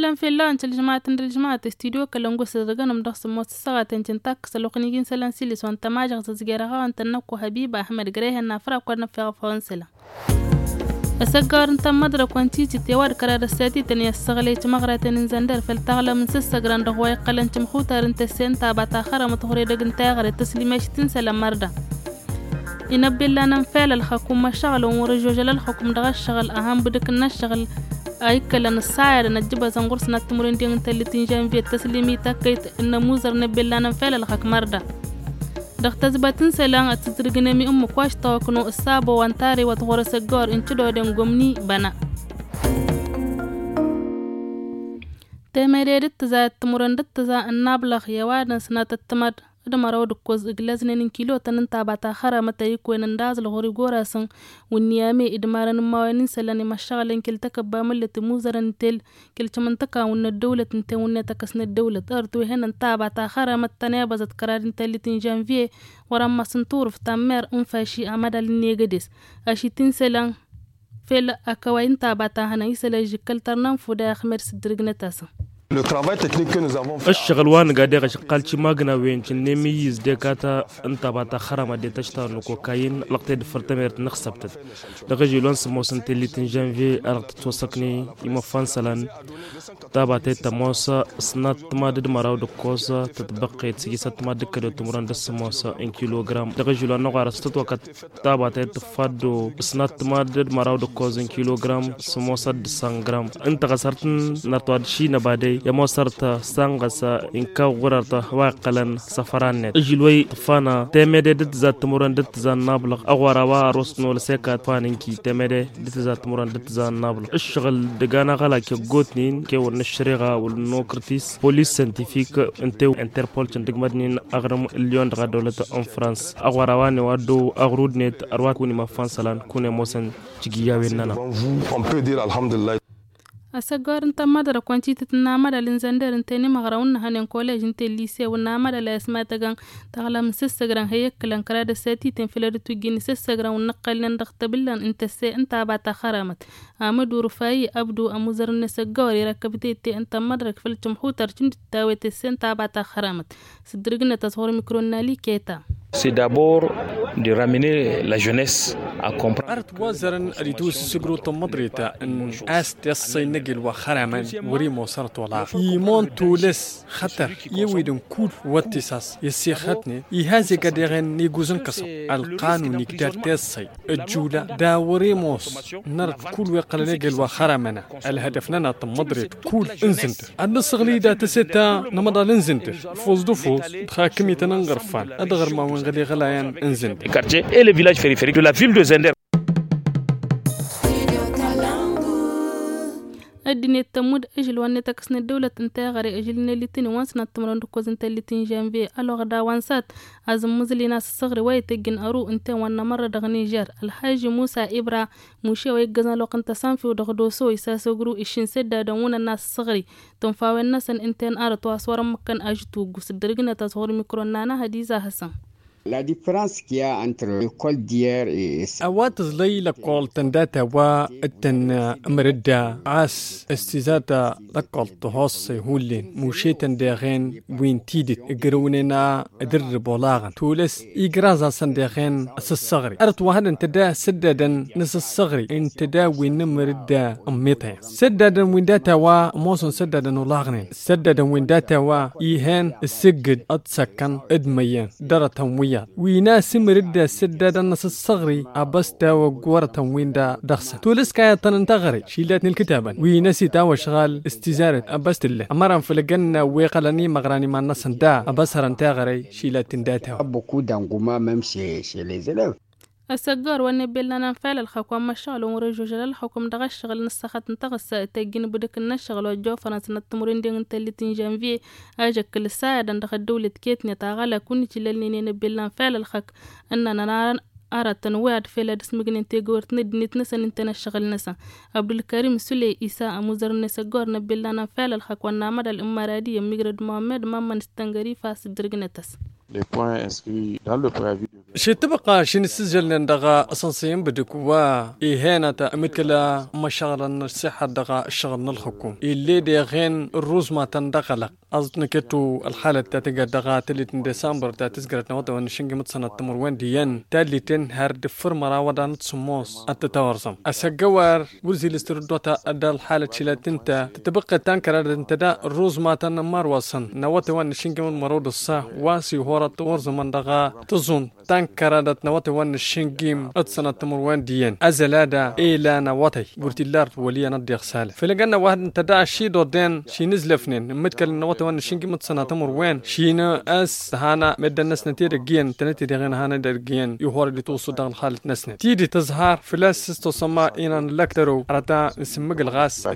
فعلا أنت الجماعة استديو كلنجو سرقنا مدرس موت الصغة تنتاك سلوقنيين سلان سيلس وانت ما جغز زجيرها وانت نكو حبيب أحمد جريه النافرة وقرنا في فونسلا السجار انت مدرك وانتي تيوار كرار الساتي تني السغليت مغرة ننزندر فالتغلى من سس جران رغوي قلن تمخوتر انت السين تابعت آخر متغري دقن تاغر التسليمش تنسى لمردا ينبي لنا نفعل الحكومة شغل ومرجوج للحكومة دغ الشغل أهم بدك الشغل أي كلام السعر نجيب زنقرس نتمرين دين تلتين جانفي التسليمي تكيت النموذج نبي لنا نفعل الحكومة مردا دختزباتن سلان اتزرقنا مي كواش توكنو السابو وانتاري وتغور سجار انتدو دين قمني بنا تمرير التزا تمرن التزا النابلغ يوادن سنة التمر دمارو دكوز إجلازنين كيلو تننتا باتا خرا متى يكون انداز لغوري غوراسن والنيامي إدمارن موانين سلاني مشاغلين كل تكبا ملة موزرن تل كل تمنتكا ون الدولة انتوني تكسن الدولة أرتو هنا انتا باتا خرا متى نابزت قرار انتالتين جانفيه ورما سنتور في تامير انفاشي أمادا لنيجدس أشي تنسلان فيل أكوين تاباتا هنا يسلا جكال ترنان فودا خمير سدرقنتاسا الشغل وان قاعد شغال شي ماغنا وين نميز ديكاتا انت باتا خرما دي تشتار الكوكايين لقيت دفرتمير نخسبت دغجي لونس موسن تلي تنجانفي ارت توسكني يما فانسلان تاباتي تموسا سنات ما دد مراو دكوسا تتبقي تسيسات ما دكدو تمران دس موسا 1 كيلوغرام دغجي لو نغار ستو وقت تاباتي تفادو سنات ما دد مراو دكوز 1 كيلوغرام سموسا 200 غرام انت غسرتن نرتواد شي نبادي يا موسرتا سانغسا إنكا غررتا واقلا سفرانت أجلوي طفانا تمدي دت ذات تمرن دت ذات نابلغ أغوارا روسنو لسيكا طفانينكي تمدي دت ذات تمرن دت ذات نابلغ الشغل دقانا غلا كي غوتنين كي ورنشريغا والنوكرتيس بوليس سنتيفيك انتو انتربول تندق مدنين أغرم اليون دغا دولة أم فرانس أغوارا وادو أغرود نت أرواكوني ما فانسلان كوني موسن تجيا ويننا on peut dire alhamdulillah أسجار انت مدرة كوانتي تتنامر الانزندر انتني مغراون هنن كوليج انت الليسي ونامر الاسماء تغان تغلا من سسجران هيك كلان كراد الساتي تنفلر توجيني سسجران ونقل لندخت بلان انت سي انت بات خرمت امدو رفاي ابدو اموزر النسجاري ركبتي انت مدرك في الجمهور جند تاويت السن تابات خرمت صدرقنا تصور ميكرونالي كيتا. C'est d'abord de ramener la jeunesse à comprendre. أرت وزرن أريدوس سجرو تمضريتا إن أست يصين نجل وخرمان وريمو صرت ولا يمون تولس خطر يويدن كل واتساس يسيختني يهازي قدرن يجوزن كسر القانون يقدر تسي الجولة دا وريموس نرد كل وقل نجل وخرمنا الهدفنا تمضريت كل انزنت النصغلي دا تسيتا نمضى الانزنت فوز دو فوز تخاكمي تنغرفان أدغر ما غادي غلايان انزند quartier et le village périphérique de la ville de Zender. الدنيا تمود أجل وان تكسن الدولة انتهى غري أجل نلتين وانسنا التمرن ركوز انت اللتين جانفي ألو غدا وانسات عزم مزلي ناس الصغر ويتجن أرو انت وانا مرة دغني جار الحاج موسى إبرا موشي ويجزنا لو كنت سانفي ودغدوسو يساسو جرو إشين سدة دون الناس الصغري تنفاوي الناس انتين أرط واسوار مكان أجتو قوس الدرجنا تصغر ميكرونانا هديزا حسن. La différence qu'il y a entre l'école d'hier et أوات زلي لقول تنداتا والتن مردا عاس استزادا لقول تهوصي هولين موشيتن داغين وين تيدت اقروننا ادرب ولاغن تولس اقرازا سنداغين الصغري ارت وهذا انتدا سددا نس الصغري انتدا وين مردا اميتين سددا وين داتا وموسن سددا ولاغنين سددا وين داتا وايهان السجد اتسكن ادميان درتا ويا ويناس مردا سددا نص الصغري أبستا وقورة ويندا دخسن تولس كاية تنتغري شيلاتني الكتابا ويناسي تاوى شغال استزارة أبست الله أمرا فلقنا ويقلني مغراني ما نصن دا أبسر انتغري شيلاتن داتها beaucoup d'engouement même chez les élèves. السجار ونبيل لنا نفعل الحكومة مشغل ورجو جلال الحكومة دغا الشغل نسخت نتغس تاجين بدك النشغل وجو فرنسا نتمرين دين تلتين جانفي اجاك كل ساعة دغا الدولة كيتني تاغالا كوني تلالني نبيل لنا نفعل الحك اننا نرى أرى تنويع في لدس مجنين تيجورت ندنيت نسا ننتنا الشغل نسا عبد الكريم سلي إساء مزر نسجار نبيل لنا نفعل الحك والنعمة الإماراتية مجرد محمد ماما نستنجري فاس درجنتس شي تبقى شي نسجل دغا اساسيين بدكوا هنا متكلا مشاغل الصحه دغا الشغل الحكوم اللي دي غين الروز ما تندقلق أظنكتو الحالة تاتيجا دغا 30 ديسمبر تاتسجرت نوتا ونشنج متصنة تمر وين ديان تالي تنهر دفر مراودا نتسموس التتورزم أسجوار وزي الاستردوتا أدى الحالة شلات انت تتبقى تانكر انت دا الروز ما تنمار وصن نوتا ونشنج من مرود الصح واسي هورا تورزم من دغا تظن تانكر دات نوتا ونشنجيم اتسنة تمر وين ديان أزلادا إيلا نواتي قلت اللار وليا ندي خسالة فلقنا واحد انت دا شي دودين شي نزل فنين متكل نوتا وان شينجي متصنع تمر وين شينا اس هانا مد الناس نتير جين تنتي دغين هانا درجين يهور اللي توصل دغ الحالة نسنة تيجي تظهر فلاس تسمى إن لكترو رتا نسمج الغاز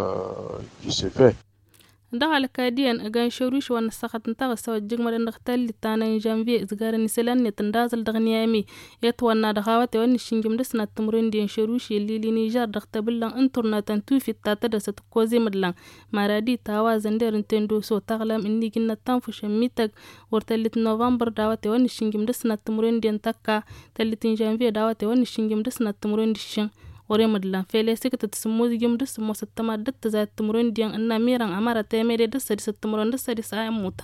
دغال كاديان أجان شروش ونسخت نتاغ سوى الجمر النختال لتانا جانفي إزغار نسلان يتندازل دغنيامي يتوانا دغاوات وان الشنجم دسنا التمرين ديان شروش اللي لنيجار دغتبلان انترنا تنتوفي التاتدسة كوزي مدلان مارادي تاوازن دير نتندو سو تغلام إني جنة تنفش ميتاق ورتلت نوفمبر داوات وان الشنجم دسنا التمرين ديان تاكا تلتين جانفي داوات وان الشنجم دسنا التمرين ديشن وريمدلان فيليسك تتسموز يوم دس موستما دت زاد تمرين ديان أن ميران أمارة تيميري دس دس التمرين دس دس موتا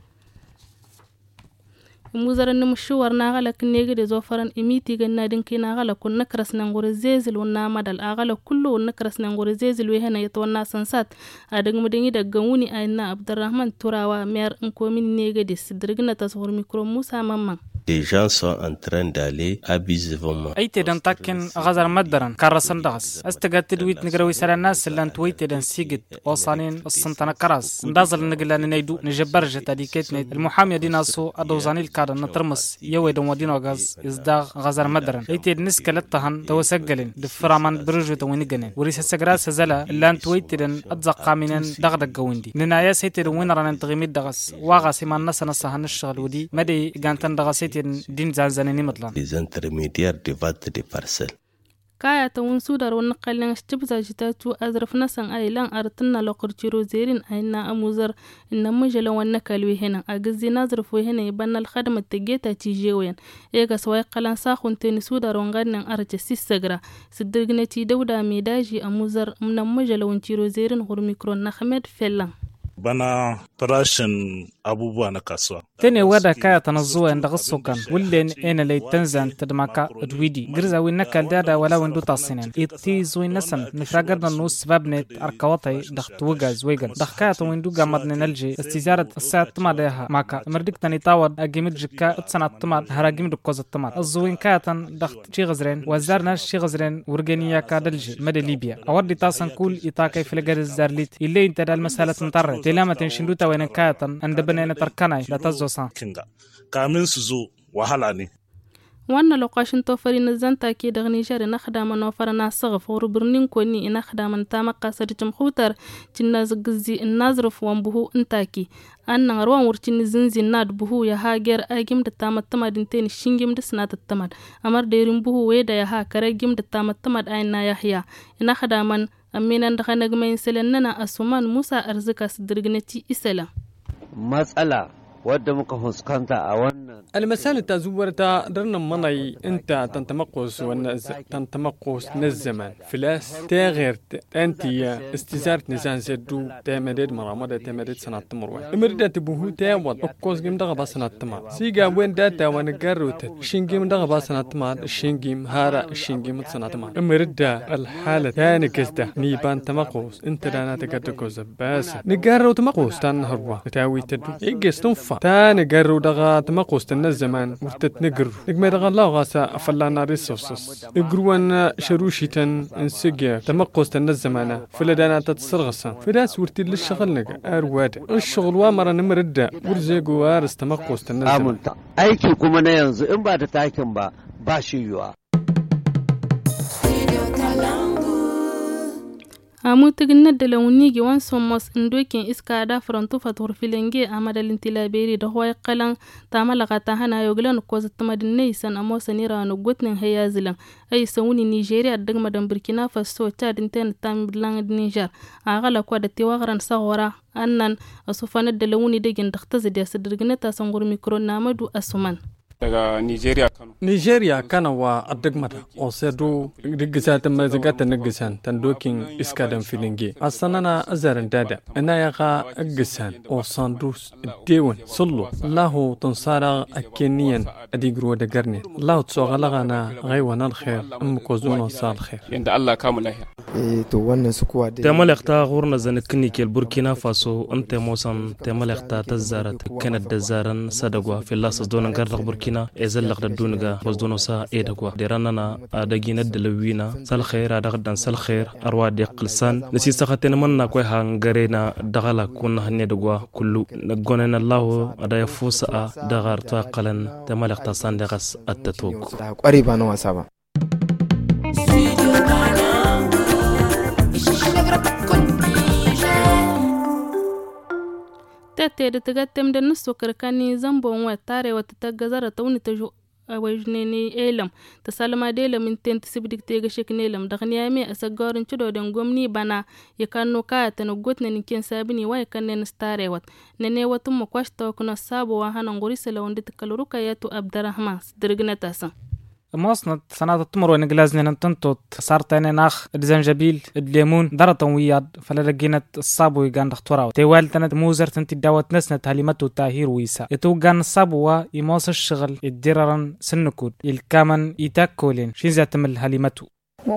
موزر النمشو ورناغا لكن نيجي زوفران إميتي جنا دينكي ناغا لكن نكرس نغور زيزل ونامد الأغا كله ونكرس نغور زيزل وهنا يتوانا سنسات أدق مديني دقوني أينا عبد الرحمن تراوا مير انكومين نيجي دس درجنا تصور ميكرو موسى ماما. Les gens sont en train d'aller abusivement. أيتدن تاكن غزر مدرن كرسن دغس استجت دويت نجروي سر الناس اللي انت ويتدن سيجت وصانين السنتنا كراس ندازل نقلن نيدو نجبرج تديكتني المحامي ديناسو ادوزاني الكار نترمس يويدن ودينو غاز ازداغ غزر مدرن ايتد نسكلتهن توسجلن دفرمان برجو توينجن وريس سجراس زلا اللي انت ويتدن اتزقا منن دغدغ ويندي ننايا سيتد وين ران تغيميد دغس واغا سيمان نسنا سهن الشغل ودي مدي غانتن دغسيت دين زانزاني مطلع les intermédiaires de vente des parcelles. كايا تون سودر ونقل نشتبزا جتاتو أزرف نسان أيلان أرتنا لقرتيرو زيرين أينا أموزر إن مجل ونكال وهنا أجزي نظرف وهنا يبنى الخدمة تجيتا تيجيوين إيجا سواي قلان ساخون تاني سودر ونغادنا أرجا سيساقرا سدرقنتي دودا ميداجي أموزر من مجل ونتيرو زيرين غور ميكرون نخمد فلان bana farashin abubuwa na kasuwa. Tene wada kaya tanazuwa inda sukan wullen ena lay tanzan tadmaka adwidi girza win nakal dada wala windu tasinen itti zuin nasan nifragadna nus babnet arkawatay dakhت wagaz wegal dakhkata windu gamadna nalji istizarat الساعة تمادها ماكا مردك تاني تاود أجمد جكا اتسنة تماد هراجم دكوز التماد الزوين كاتن دخت شي غزرين وزارنا شي غزرين ورجانيا كادلجي مدى ليبيا أودي تاسن كل إتاكي في لجر الزارليت اللي انت دا المسألة تنطرت تلامة تنشندوتا وين كاتن عند بنينا تركناي لا تزوسان كامل سزو وحلاني وانا لقاشن توفرين الزنتا كي دغني جاري نخدام نوفرنا صغف وربرنين كوني نخدام نتاما قاسر جمخوتر جناز قزي النازرف وانبهو انتاكي أنا روان ورتين زنزي ناد بهو يا هاجر أجيم دتامة تماد انتين شينجيم دسنات التماد أمر ديرين بهو ويدا يا ها كراجيم دتامة تماد أينا يحيا نخداما أمينا دخنا جمين سلننا أسومان موسى أرزقا صدرجنتي إسلا مسألة ودى مكهوس كانتا أون المسألة تزورتا درنا مناي أنت تنتمقص تنتمقص نزمان فلاس تغير أنت استزارت نزان زدو تمدد مرامد تمدد سنة تمروي إمردا تبوه تاود أقوس جيم دغبا سنة تمار سيجا وين داتا ونجروت شينجيم دغبا سنة تمار شينجيم هارا شينجيم سنة تمار إمردا الحالة ثاني كسده نيبان تمقص أنت رانا تقدكوز بس نجارو تمقص تنهروا تاوي تدو إيجس تنفع تاني جرو دغا تمقوس الزمان ورتت نجر نجمع دغا الله غاسا أفلانا ريسوسس نجروان شروشيتن انسجيا تمقوس الزمان فلدانا تتصرغسا فراس ورتي للشغل نجا أرواد الشغل وامر نمردا ورزيقو وارس تمقوس الزمان أيكي كمان ينزو إن بعد تايكم با باشيوا amu tigna da launigi wan somos ndokin iska da fronto fatur filenge amadalin tilaberi da hoy qalan tamalaqa ta hana yoglan ko zatmadin neysan amo sanira no gotnin hayazilan ay sawuni Nigeria dag madan Burkina Faso Chad inten tam bilang Niger agala ko da tiwagran sawara annan asufana da launi dagin dakhtazi da sadirgna ta sangur mikro namadu asuman daga Nigeria Kano wa adagmata o sedu rigisa ta mazagata nagisan tandokin iska dan filinge asanana azaran dada ina ya ga agisan o sandus dewan sullu Allahu tansara akeniyan adigro da garne Allahu tsogalagana gaiwana alkhair amko zuno sal khair yanda Allah kamu lahiya to wannan su kuwa da malakta gurna zanatkini kel Burkina Faso ante mosan ta malakta tazarat kanad da zaran sadagwa fillas donan garda Burkina ezallaq da dunga wasdono sa edagwa deranana adagina delawina sal khair adagdan sal khair arwa de qilsan nasi sakhaten manna koy hangarena dagala kun hanne dagwa kullu nagonena Allah ada yafusa dagar ta qalan ta malakta sandagas attatuk kwari ba na wasa ba tete tagatem da nusu karkani zambon wa tare wata tagazara tauni ta jo awajneni elam ta salma de lam intent sibdik te ga sheknelam da khniya me asagarin cido den gomni bana ya kanno ka ta no gotne nin ken sabini wa kanne stare wat nene watum mo kwashta kuna sabo wa hanan gori sala wonde takaluruka yatu Abdurrahman dirgna tasan مصنع سنة تمر ونجلازنا ننتنطط صارت أنا ناخ الزنجبيل الليمون درتون وياد فلا لقينا الصابو يجان دكتوراه توال تنت موزر تنتي دعوت نسنا تعليمات تاهير ويسا يتوجان الصابو يماس الشغل الدررن سنكود الكامن يتاكلين شيزا تمل هاليماتو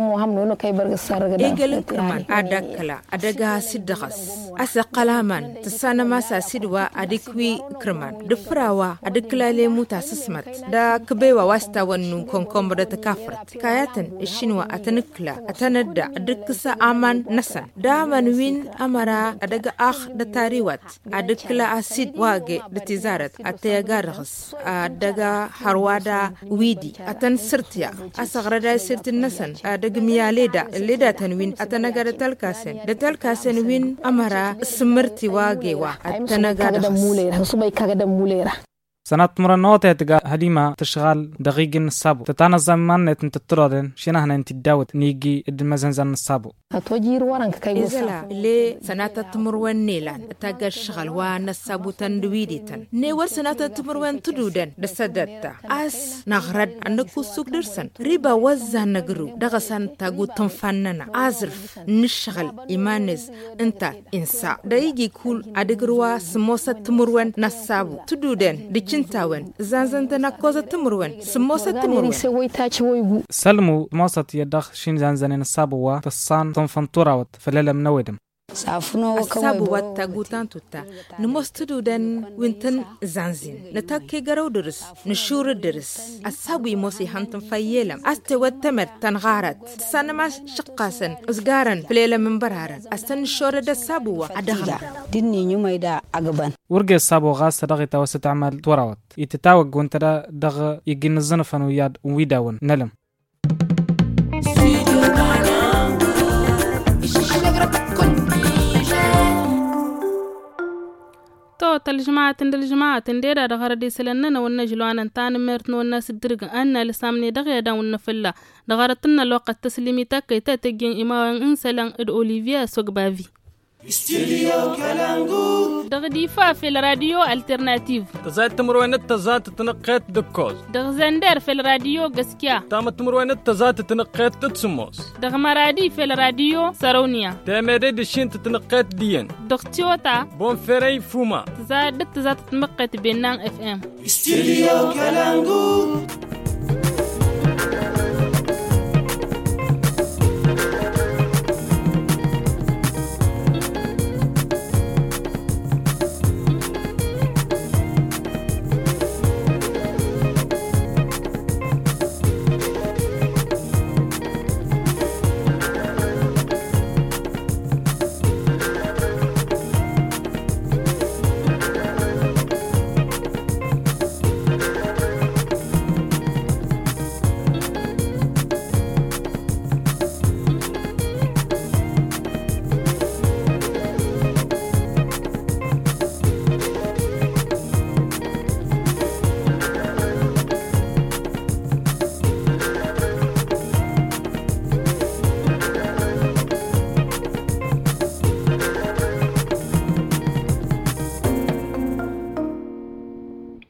إيجل كمان أدكلا أدجها سدخس أسقلامان تسانا ما ساسدوا أدكوي كمان دفراوا أدكلا ليموتا سسمت دا كبيوا واستا ونو كونكم بدا تكافرت كاياتن الشنوا أتنكلا أتندى أدكسا أمان نسا دا منوين أمرا أدجا أخ دا تاريوات أدكلا أسيد واجي دتزارت أتيغارغس أدجا حروادا ويدي أتن سرتيا أسغردا سرت النسن daga miyaleda leda tanwin atanaga da talkasen win amara smirti wagewa atanaga da mulera su bai kaga da mulera سنة مرنوطة تجا هديمة تشغال دقيقة الصابو تتنظم من تتردن شنو هنا انت الداوت نيجي المزنزن الصابو أتوجير ورانك كي إزلا لي سنة تمروان نيلان تجا الشغل وان الصابو تندويديتن نيور سنة تمروان تدودن دسدتا أس نغرد أنكو سوق درسن ريبا وزا نجرو دغسان تاجو تنفننا أزرف نشغل إيمانز انت إنسا دايجي كول أدقروا سموسة تمروان نصابو تدودن دي تاون زانزن كوزا تمروان سموسة تمروان سلمو موسط يدخ شين زانزن الصابوة تصان تنفنطوراوت فلالا منودم الصابو والتاغوتان توتا نمستدو دن وينتن زانزين نتاكي غرو درس نشور درس الصابو يموسي هانتن فايلم استوى تمر تنغارت سانما شقاسن اسغارن فليلا من برارن استن شور د الصابو ادغلا ديني نيوميدا اغبان ورغي الصابو غاس دغي توسط عمل توراوت يتتاوق وانت دغ يجي نزنفن وياد ويداون نلم الجماعة الجماعة تندير على غردي سلنا والنجلوان انتان مرتن والناس الدرج أن لسامني دغيا داون نفلا دغرتنا الوقت تسليمي تاكي تاتجين إما إنسلان أوليفيا سوغبافي استديو كالانغو دغديفا في الراديو الترناتيف تزاد تمروينت تزاد تنقيت دكوز دغزندر في الراديو غسكيا تام تمروينت تزاد تنقيت تتسموس دغمرادي في الراديو سارونيا تامري دشين تنقيت دين دغتيوتا بون فيري فوما تزاد تنقيت بينان اف ام استديو كالانغو